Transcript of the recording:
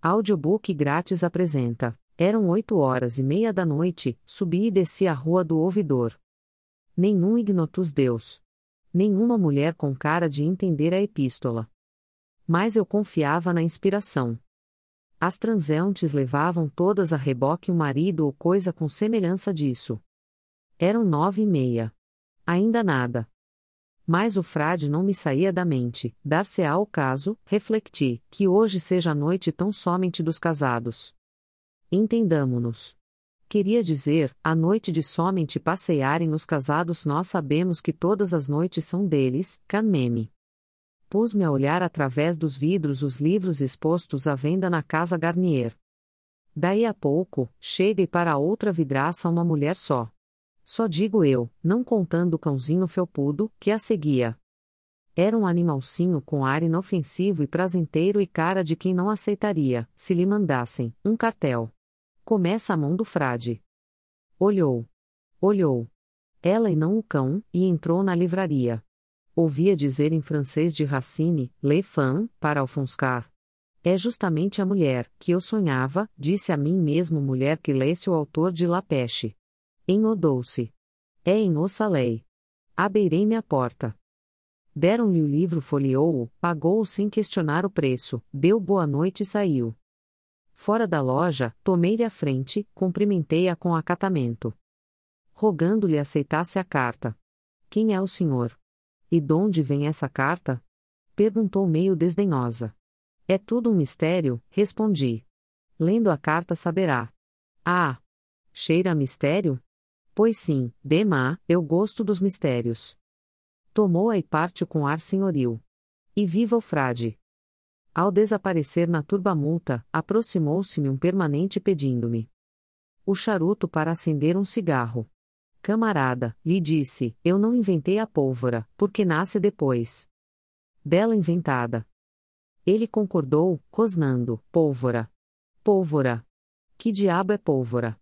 Audiobook grátis apresenta. Eram 8h30 da noite, subi e desci a rua do ouvidor. Nenhum ignotus Deus. Nenhuma mulher com cara de entender a epístola. Mas eu confiava na inspiração. As transeuntes levavam todas a reboque um marido ou coisa com semelhança disso. Eram 9h30. Ainda nada. Mas o frade não me saía da mente. Dar-se-á o caso, reflecti, que hoje seja a noite tão somente dos casados. Entendamo-nos. Queria dizer, a noite de somente passearem os casados. Nós sabemos que todas as noites são deles, Canmeme. Pus-me a olhar através dos vidros os livros expostos à venda na casa Garnier. Daí a pouco, chega e para a outra vidraça uma mulher só. Só digo eu, não contando o cãozinho felpudo, que a seguia. Era um animalcinho com ar inofensivo e prazenteiro e cara de quem não aceitaria, se lhe mandassem, um cartel. Começa a mão do frade. Olhou. Olhou. Ela e não o cão, e entrou na livraria. Ouvia dizer em francês de Racine, Les Femmes, para ofuscar. É justamente a mulher, que eu sonhava, disse a mim mesmo mulher que lesse o autor de La Pêche. Enodou-se. É em O Soleil. Abeirei-me à porta. Deram-lhe o livro, folheou-o, pagou-o sem questionar o preço, deu boa noite e saiu. Fora da loja, tomei-lhe a frente, cumprimentei-a com acatamento. Rogando-lhe aceitasse a carta. Quem é o senhor? E donde vem essa carta? Perguntou meio desdenhosa. É tudo um mistério, respondi. Lendo a carta saberá. Ah! Cheira a mistério? Pois sim, Demá, eu gosto dos mistérios. Tomou-a e partiu com ar senhoril. E viva o frade! Ao desaparecer na turbamulta, aproximou-se-me um permanente pedindo-me o charuto para acender um cigarro. Camarada, lhe disse, eu não inventei a pólvora, porque nasce depois dela inventada. Ele concordou, rosnando, pólvora. Pólvora. Que diabo é pólvora?